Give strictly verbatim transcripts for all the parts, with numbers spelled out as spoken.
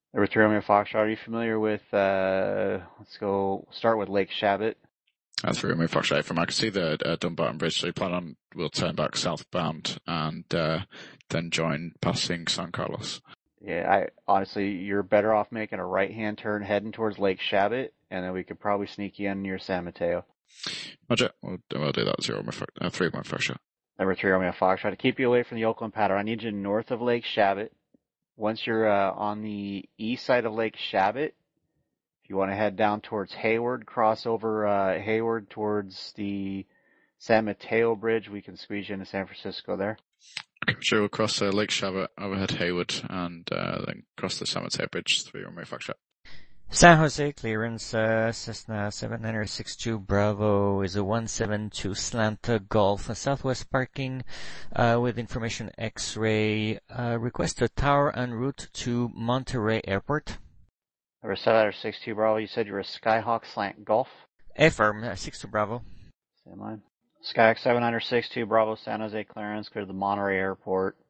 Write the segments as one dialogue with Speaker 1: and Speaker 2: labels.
Speaker 1: Number three, Romeo Foxtrot. Are you familiar with, uh, let's go start with Lake Shabbat?
Speaker 2: That's very Romeo Foxtrot. From I can see the uh, Dumbarton Bridge, so you plan on, we'll turn back southbound and uh, then join passing San Carlos.
Speaker 1: Yeah, I honestly, you're better off making a right-hand turn heading towards Lake Shabbat, and then we could probably sneak you in near San Mateo.
Speaker 2: Roger, we'll, we'll do that. Zero, uh, three, Romeo Foxtrot.
Speaker 1: Number three, Romeo Foxtrot. To keep you away from the Oakland pattern, I need you north of Lake Shabbat. Once you're uh, on the east side of Lake Shabbat, if you want to head down towards Hayward, cross over uh, Hayward towards the San Mateo Bridge, we can squeeze you into San Francisco there.
Speaker 2: Okay, sure, we'll cross uh, Lake Shabbat, overhead Hayward, and uh, then cross the San Mateo Bridge, three Romeo Foxtrot.
Speaker 3: San Jose clearance, uh, Cessna seven nine six two Bravo is a one seven two slant uh, Golf, uh, southwest parking, uh, with information X-ray, uh, request a tower en route to Monterey Airport.
Speaker 1: Number seven six two Bravo, you said you were a Skyhawk slant Golf?
Speaker 3: Affirm, uh, six two Bravo.
Speaker 1: Same line. Skyhawk seven six two Bravo, San Jose clearance, clear to the Monterey Airport.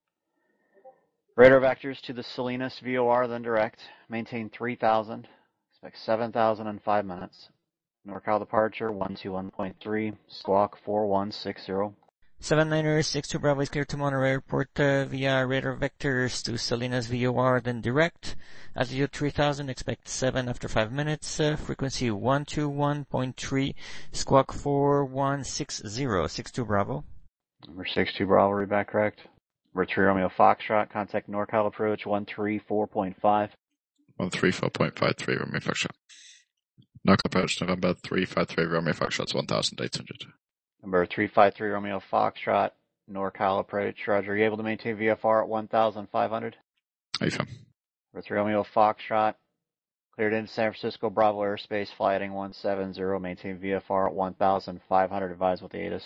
Speaker 1: Radar vectors to the Salinas V O R, then direct. Maintain three thousand. Expect seven thousand in five minutes. NorCal departure one two one point three. Squawk four one six zero.
Speaker 3: seven nine six two Bravo is clear to Monterey Airport uh, via radar vectors to Salinas V O R, then direct. Altitude three thousand, expect seven after five minutes. Uh, frequency one two one point three. Squawk four one six zero. six two Bravo.
Speaker 1: Number six two Bravo, read back correct. Number three Romeo Foxtrot, contact NorCal approach one three four point five.
Speaker 2: one three four point five three Romeo Foxtrot. NorCal approach November three five three Romeo Foxtrot, one thousand eight hundred.
Speaker 1: Number three five three Romeo Foxtrot, NorCal approach. Roger, are you able to maintain V F R at one thousand five hundred?
Speaker 2: Are you fine?
Speaker 1: Number three Romeo Foxtrot, cleared into San Francisco Bravo airspace, fly heading one seven zero, maintain V F R at one thousand five hundred, advise what the eight is.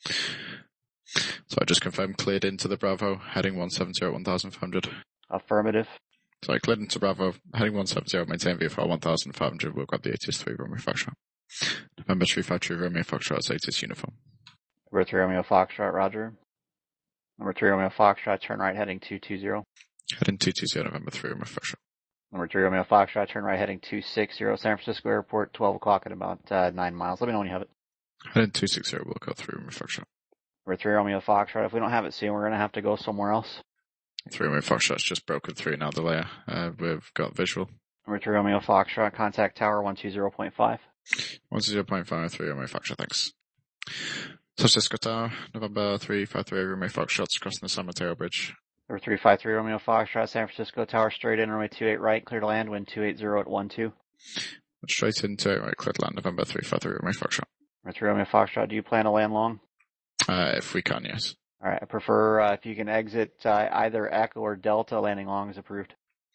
Speaker 2: So I just confirmed cleared into the Bravo, heading one seven zero, one thousand five hundred.
Speaker 1: Affirmative.
Speaker 2: So I cleared into Bravo, heading one seven zero, maintain V F R one thousand five hundred, we'll grab the eight is three Romeo Foxtrot. November three five two Romeo Foxtrot, eight is uniform.
Speaker 1: Number three Romeo Foxtrot, roger. Number three Romeo Foxtrot, turn right heading two two zero.
Speaker 2: Heading two two zero, November three Romeo Foxtrot.
Speaker 1: Number three Romeo Foxtrot, turn right heading two six zero, San Francisco Airport, twelve o'clock at about uh, nine miles. Let me know when you have it.
Speaker 2: Heading two six zero, we'll go three Romeo Foxtrot.
Speaker 1: Number three Romeo Foxtrot, if we don't have it soon, we're going to have to go somewhere else.
Speaker 2: three Romeo Foxtrot's just broken through now the layer. Uh, we've got visual.
Speaker 1: Number three Romeo Foxtrot, contact tower one two zero point five.
Speaker 2: one two zero point five, three Romeo Foxtrot, thanks. San Francisco Tower, November three five three Romeo Foxtrot, crossing the San Mateo Bridge.
Speaker 1: Number three five three Romeo Foxtrot, San Francisco Tower, straight in, runway two eight right, clear to land, wind two eight zero at one two.
Speaker 2: Straight into it, right, clear to land, November three five three Romeo Foxtrot.
Speaker 1: Number three Romeo Foxtrot, do you plan to land long?
Speaker 2: Uh, if we can, yes.
Speaker 1: Alright, I prefer uh, if you can exit uh, either Echo or Delta, landing long is approved.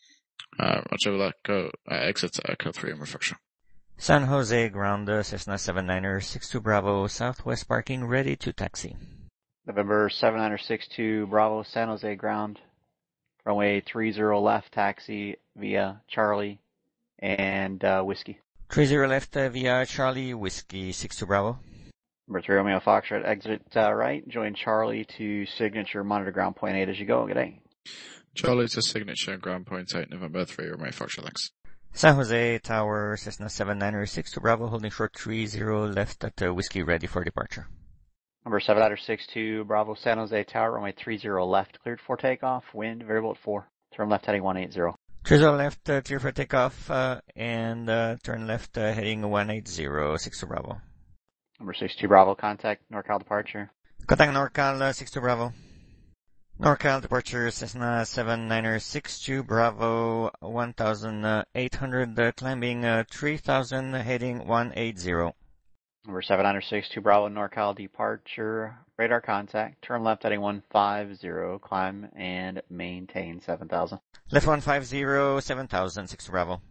Speaker 2: Uh, Roger, will that go, uh, exit to Echo three Romeo Foxtrot.
Speaker 3: San Jose ground, uh, Cessna seven nine six two Bravo, southwest parking, ready to taxi.
Speaker 1: November seven nine six two Bravo, San Jose ground, runway three zero left, taxi via Charlie and uh, Whiskey.
Speaker 3: three zero left uh, via Charlie, Whiskey, six two Bravo.
Speaker 1: Number three Romeo Foxtrot, exit uh, right, join Charlie to signature, monitor ground point eight as you go. Good day.
Speaker 2: Charlie to signature, ground point eight, November three Romeo Foxtrot, thanks.
Speaker 3: San Jose Tower, Cessna seven nine six two Bravo, holding short three zero left at uh, Whiskey, ready for departure.
Speaker 1: Number seven nine six two Bravo, San Jose Tower, runway three zero left, cleared for takeoff, wind variable at four, turn left heading one eight zero.
Speaker 3: three zero left, uh, clear for takeoff, uh, and uh, turn left uh, heading one eight zero, six two Bravo.
Speaker 1: Number six two Bravo, contact NorCal departure.
Speaker 3: Contact NorCal, uh, six two Bravo. NorCal departure, Cessna seven nine six two Bravo, one thousand eight hundred, uh, climbing uh, three thousand, heading one eight zero.
Speaker 1: Number seven nine six two Bravo, NorCal departure, radar contact, turn left heading one five zero, climb and maintain seven thousand.
Speaker 3: Left one five zero, seven thousand, six two Bravo.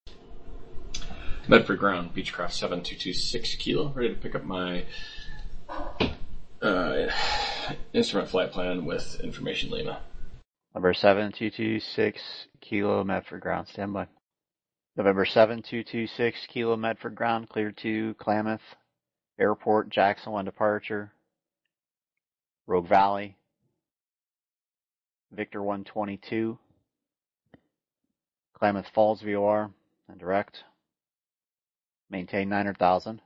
Speaker 4: Medford ground, Beechcraft seven two two six kilo, ready to pick up my uh, instrument flight plan with information Lima.
Speaker 1: Number seven two two six Kilo Medford ground, standby. November seven two two six Kilo Medford ground, cleared to Klamath Airport, Jackson one departure, Rogue Valley, Victor one twenty-two, Klamath Falls V O R and direct. Maintain nine hundred thousand.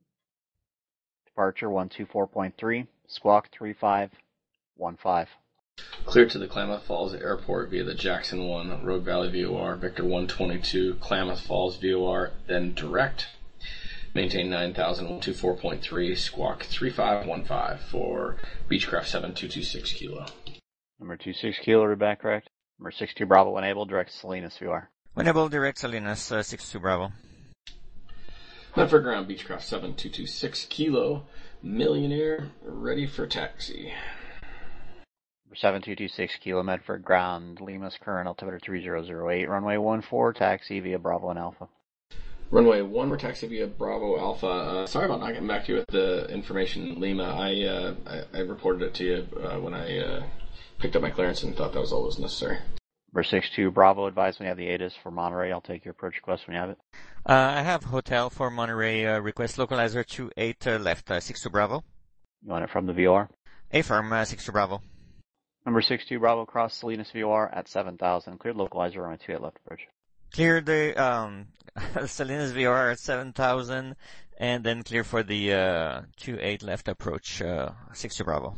Speaker 1: Departure one two four point three. Squawk three five one five.
Speaker 4: Clear to the Klamath Falls Airport via the Jackson one, Rogue Valley V O R, Victor one twenty-two, Klamath Falls V O R, then direct. Maintain nine thousand, one two four point three, squawk three five one five for Beechcraft seven two two six kilo.
Speaker 1: Number two six kilo, read back correct. Number six two Bravo, when able, direct Salinas V O R.
Speaker 3: When able, direct Salinas, uh, six two Bravo.
Speaker 4: Medford ground, Beechcraft seven two two six kilo, Millionaire, ready for taxi.
Speaker 1: Number seven two two six kilo, Medford ground, Lima's current altimeter three zero zero eight, runway one four, taxi via Bravo and Alpha.
Speaker 4: Runway one, we're taxi via Bravo Alpha. Uh, sorry about not getting back to you with the information, Lima. I uh, I, I reported it to you uh, when I uh, picked up my clearance and thought that was all that was necessary.
Speaker 1: Number six two Bravo, advise when you have the A T I S for Monterey. I'll take your approach request when you have it.
Speaker 3: Uh, I have hotel for Monterey, uh, request localizer two eight uh, left, uh, six two Bravo.
Speaker 1: You want it from the V O R?
Speaker 3: A-firm, uh, six two Bravo.
Speaker 1: Number six two Bravo, cross Salinas V O R at seven thousand. Cleared localizer on my two eight left approach.
Speaker 3: Clear the um, Salinas V O R at seven thousand, and then clear for the uh, two eight left approach, uh, six two Bravo.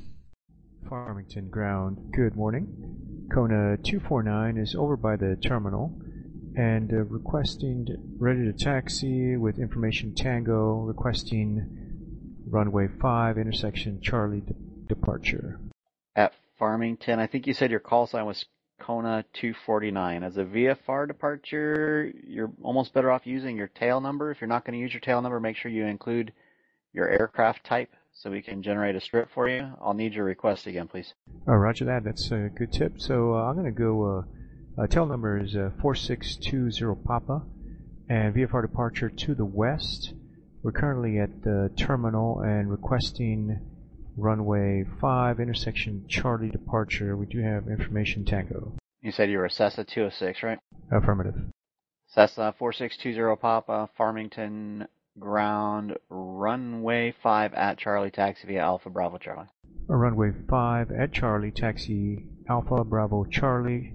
Speaker 5: Farmington ground, good morning. Kona two four nine is over by the terminal and uh, requesting ready to taxi with information Tango, requesting runway five, intersection Charlie de- departure.
Speaker 1: At Farmington, I think you said your call sign was Kona two forty-nine. As a V F R departure, you're almost better off using your tail number. If you're not going to use your tail number, make sure you include your aircraft type so we can generate a strip for you. I'll need your request again, please.
Speaker 5: Oh, roger that. That's a good tip. So uh, I'm going to go, uh, uh, tail number is uh, four six two zero Papa, and V F R departure to the west. We're currently at the terminal and requesting runway five, intersection Charlie departure. We do have information Tango.
Speaker 1: You said you were a Cessna two oh six, right?
Speaker 5: Affirmative.
Speaker 1: Cessna four six two zero Papa, Farmington ground, runway five at Charlie, taxi via Alpha Bravo Charlie.
Speaker 5: A runway five at Charlie, taxi Alpha Bravo Charlie,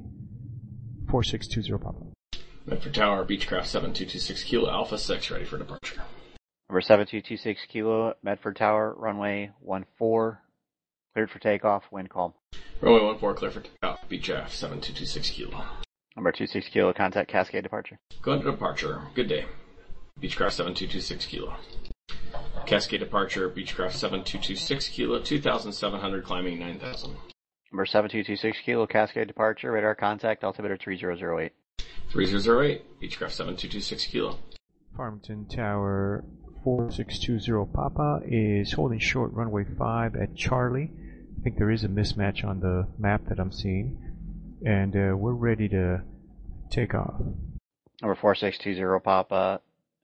Speaker 5: four six two zero Papa.
Speaker 4: Medford Tower, Beechcraft seven two two six kilo, Alpha six, ready for departure.
Speaker 1: Number seven two two six kilo, Medford Tower, runway one four, cleared for takeoff, wind calm.
Speaker 4: Runway one four, clear for takeoff, Beechcraft seven two two six kilo.
Speaker 1: Number two six kilo, contact Cascade departure.
Speaker 4: Going to departure, good day. Beechcraft seven two two six kilo. Cascade departure, Beechcraft seven two two six kilo, two thousand seven hundred, climbing nine thousand.
Speaker 1: Number seven two two six kilo, Cascade departure, radar contact, altimeter three zero zero eight.
Speaker 4: three zero zero eight, Beechcraft seven two two six kilo.
Speaker 5: Farmington Tower four six two zero Papa is holding short runway five at Charlie. I think there is a mismatch on the map that I'm seeing. And uh, we're ready to take off.
Speaker 1: Number four six two zero Papa,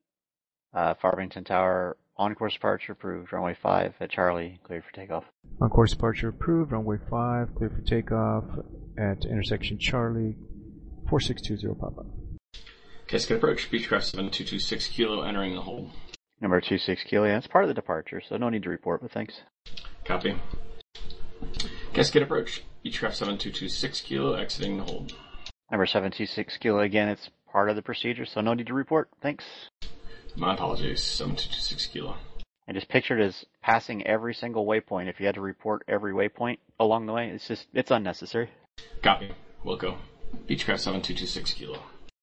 Speaker 1: uh, Farmington Tower, on-course departure approved, runway five at Charlie, cleared for takeoff.
Speaker 5: On-course departure approved, runway five, cleared for takeoff at intersection Charlie, four six two zero Papa.
Speaker 4: Cascade approach, Beechcraft seven two two six kilo, entering the hold.
Speaker 1: Number two six kilo, yeah, it's part of the departure, so no need to report, but thanks.
Speaker 4: Copy. Cascade approach, Beechcraft seven two two six kilo, exiting the hold.
Speaker 1: Number seven two six kilo, again, it's part of the procedure, so no need to report, thanks.
Speaker 4: My apologies, seven two two six kilo.
Speaker 1: I just pictured as passing every single waypoint. If you had to report every waypoint along the way, it's just, it's unnecessary.
Speaker 4: Copy. Wilco. Beechcraft seven two two six kilo.